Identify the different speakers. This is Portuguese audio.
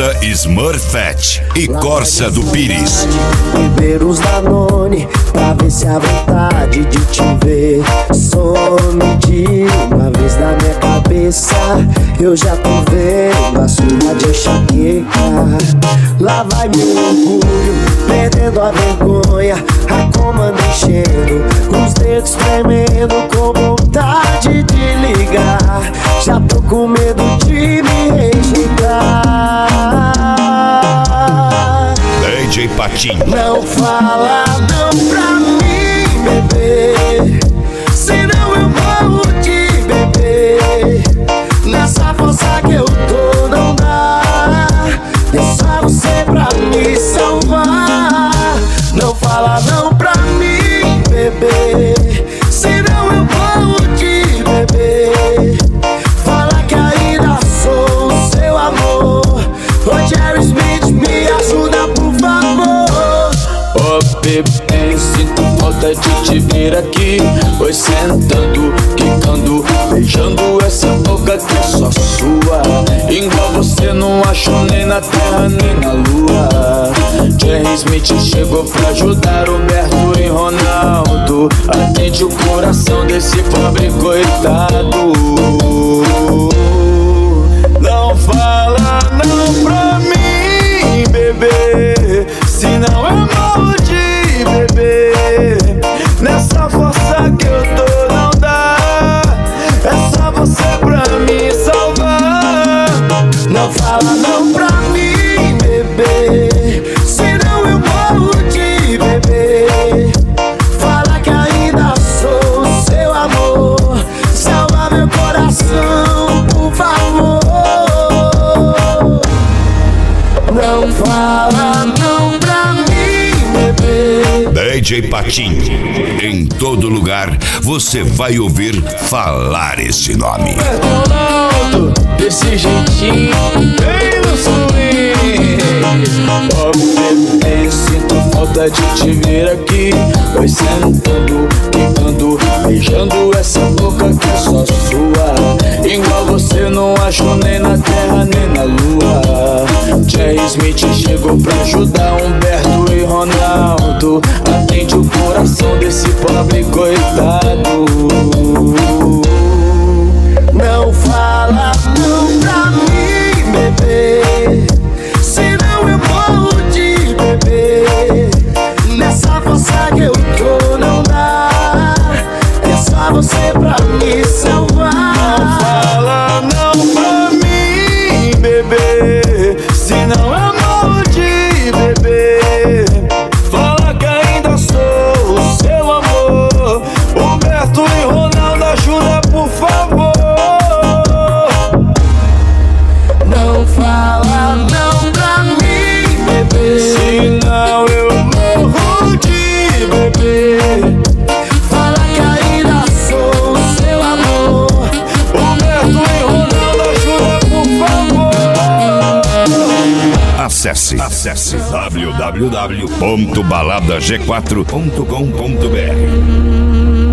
Speaker 1: Massa Smurfette e Corsa do Pires.
Speaker 2: Beber uns Danone pra ver se a vontade de te ver some de uma vez na minha cabeça. Eu já tô vendo a sua de enxaqueca. Lá vai meu orgulho, perdendo a vergonha, a comanda enchendo, os dedos tremendo, com vontade de ligar. Já tô com medo de me rejeitar.
Speaker 1: DJ Patinho.
Speaker 2: Não fala não pra mim, bebê, senão eu morro de bebê. Nessa força que eu tô não dá, é só você pra me salvar. Não fala não pra mim, bebê, senão eu morro de bebê. Fala que ainda sou o seu amor. Ô Jerry Smith, me ajuda por favor.
Speaker 3: Oh bebê, sinto falta de te ver aqui. Foi sentando, quicando, beijando essa boca que é só sua. Igual você não acho nem na terra nem na lua. Jerry Smith chegou pra ajudar Roberto e Ronaldo. Atende o coração desse pobre coitado. Não fala não pra mim, bebê, senão eu morro de bebê. Nessa força que eu tô não dá, é só você pra me salvar.
Speaker 2: Não fala não pra mim, bebê, senão eu morro de bebê. Fala que ainda sou o seu amor. Salva meu coração, por favor. Não fala não pra mim, bebê.
Speaker 1: DJ Patinho. Em todo lugar você vai ouvir falar esse nome.
Speaker 3: Ronaldo, desse jeitinho, bem no swing. Oh bebê, sinto falta de te ver aqui. Vai sentando, quicando, beijando essa boca que é só sua. Igual você não acho nem na terra nem na lua. Jerry Smith chegou pra ajudar Humberto e Ronaldo. Atende o coração desse pobre coitado.
Speaker 2: Não fala não pra mim, bebê, senão eu morro de bebê. Nessa força que eu tô não dá, é só você pra me salvar.
Speaker 3: Não fala não pra mim, bebê, senão eu morro de bebê. Fala que ainda sou o seu amor. Humberto e Ronaldo, ajuda por favor.
Speaker 2: Não fala não pra mim, bebê,
Speaker 3: Senão eu morro de bebê.
Speaker 2: fala que ainda sou o seu amor.
Speaker 3: Humberto e Ronaldo, ajuda por favor.
Speaker 1: Acesse www.baladag4.com.br.